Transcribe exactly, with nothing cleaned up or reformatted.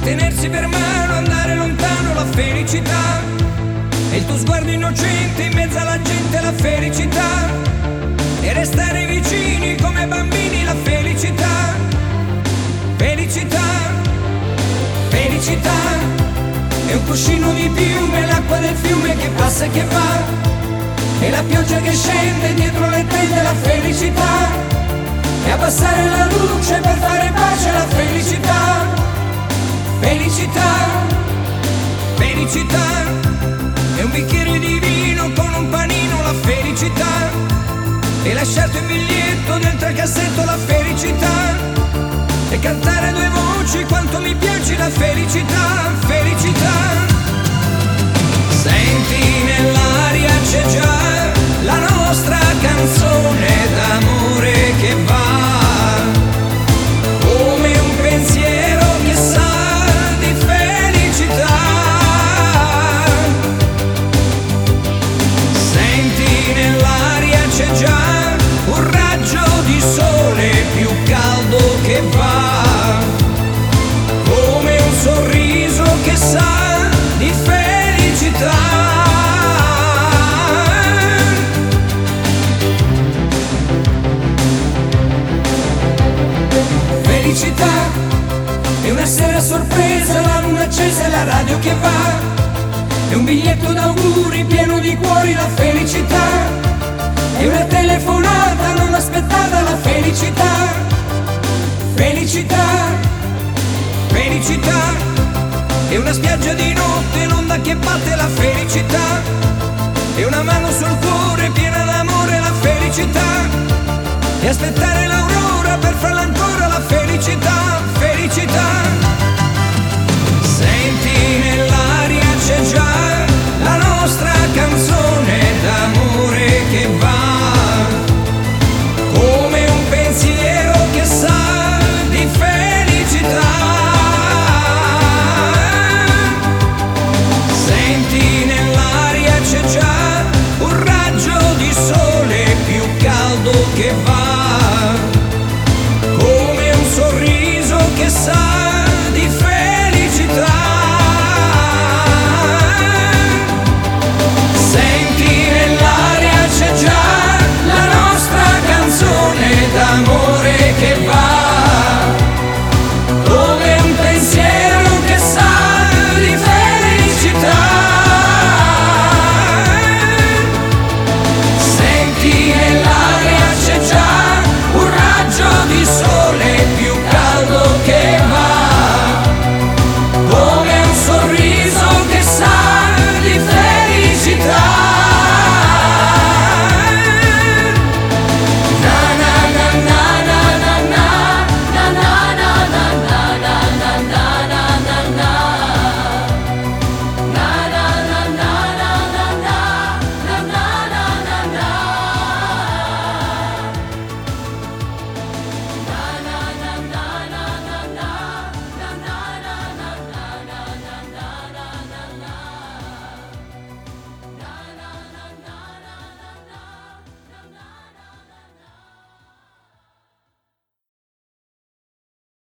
tenersi per mano, andare lontano, la felicità. E il tuo sguardo innocente in mezzo alla gente, la felicità. E restare vicini come bambini, la felicità. Felicità, felicità. È un cuscino di piume, l'acqua del fiume che passa e che va. E la pioggia che scende dietro le tende, la felicità. E abbassare la luce per fare pace, la felicità. Felicità, felicità. E un bicchiere di vino con un panino, la felicità. E lasciarti un biglietto dentro il cassetto, la felicità. E cantare due voci quanto mi piace, la felicità, felicità. Senti nell'aria c'è già la nostra canzone d'amore che va, come un pensiero che sa di felicità. Senti nell'aria c'è già un raggio di sole più caldo che va, come un sorriso che sa di felicità. Felicità è una sera sorpresa, la luna accesa e la radio che va. È un biglietto d'auguri pieno di cuori, la felicità. È una telefonata non aspettata, la felicità. Felicità, felicità. È una spiaggia di notte, l'onda che batte, la felicità.